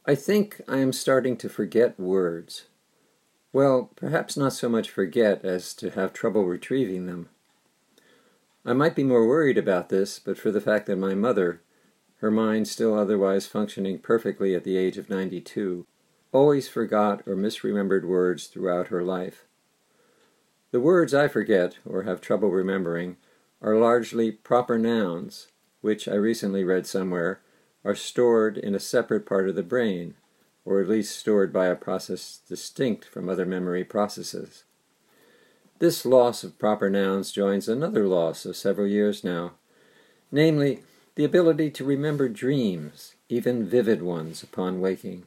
I think I am starting to forget words. Well, perhaps not so much forget as to have trouble retrieving them. I might be more worried about this, but for the fact that my mother, her mind still otherwise functioning perfectly at the age of 92, always forgot or misremembered words throughout her life. The words I forget, or have trouble remembering, are largely proper nouns, which I recently read somewhere are stored in a separate part of the brain, or at least stored by a process distinct from other memory processes. This loss of proper nouns joins another loss of several years now, namely, the ability to remember dreams, even vivid ones, upon waking.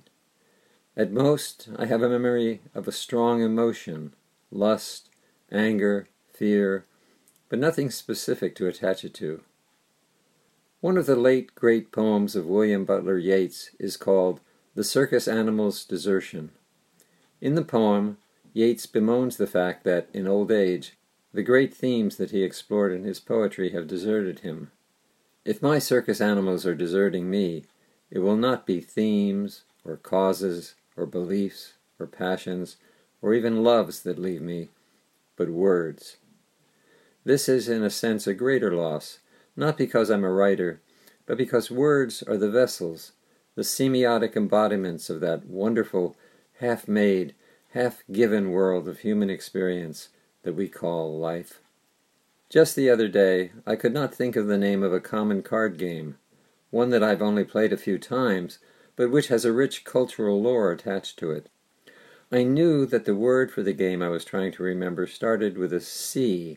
At most, I have a memory of a strong emotion, lust, anger, fear, but nothing specific to attach it to. One of the late great poems of William Butler Yeats is called The Circus Animal's Desertion. In the poem, Yeats bemoans the fact that, in old age, the great themes that he explored in his poetry have deserted him. If my circus animals are deserting me, it will not be themes, or causes, or beliefs, or passions, or even loves that leave me, but words. This is, in a sense, a greater loss, not because I'm a writer, but because words are the vessels, the semiotic embodiments of that wonderful, half-made, half-given world of human experience that we call life. Just the other day, I could not think of the name of a common card game, one that I've only played a few times, but which has a rich cultural lore attached to it. I knew that the word for the game I was trying to remember started with a C.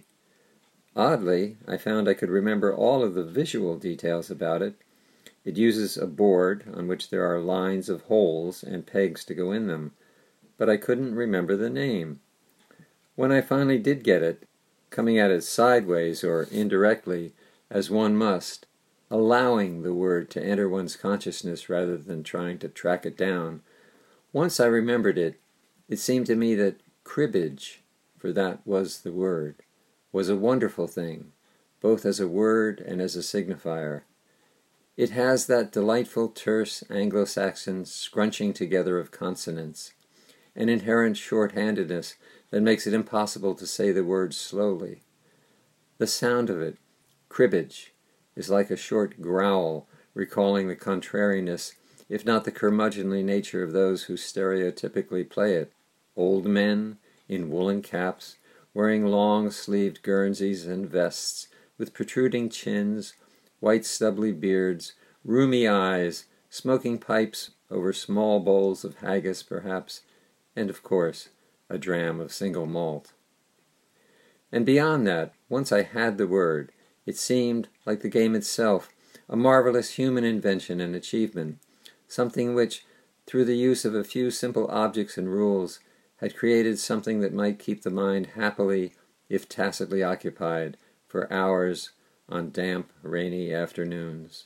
Oddly, I found I could remember all of the visual details about it. It uses a board on which there are lines of holes and pegs to go in them, but I couldn't remember the name. When I finally did get it, coming at it sideways or indirectly, as one must, allowing the word to enter one's consciousness rather than trying to track it down, once I remembered it, it seemed to me that cribbage, for that was the word, was a wonderful thing, both as a word and as a signifier. It has that delightful terse Anglo-Saxon scrunching together of consonants, an inherent short-handedness that makes it impossible to say the word slowly. The sound of it, cribbage, is like a short growl, recalling the contrariness, if not the curmudgeonly nature of those who stereotypically play it. Old men, in woolen caps, wearing long-sleeved guernseys and vests, with protruding chins, white stubbly beards, rheumy eyes, smoking pipes over small bowls of haggis perhaps, and of course, a dram of single malt. And beyond that, once I had the word, it seemed, like the game itself, a marvelous human invention and achievement, something which, through the use of a few simple objects and rules, had created something that might keep the mind happily, if tacitly occupied, for hours on damp, rainy afternoons.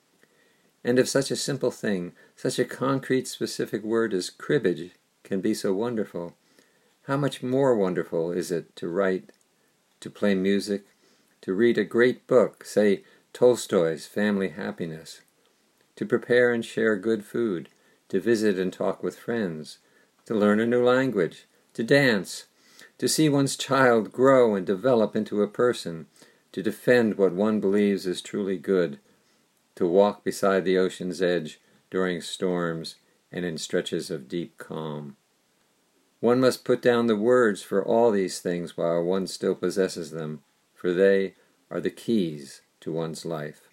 And if such a simple thing, such a concrete, specific word as cribbage can be so wonderful, how much more wonderful is it to write, to play music, to read a great book, say Tolstoy's Family Happiness, to prepare and share good food, to visit and talk with friends, to learn a new language, to dance, to see one's child grow and develop into a person, to defend what one believes is truly good, to walk beside the ocean's edge during storms and in stretches of deep calm. One must put down the words for all these things while one still possesses them, for they are the keys to one's life.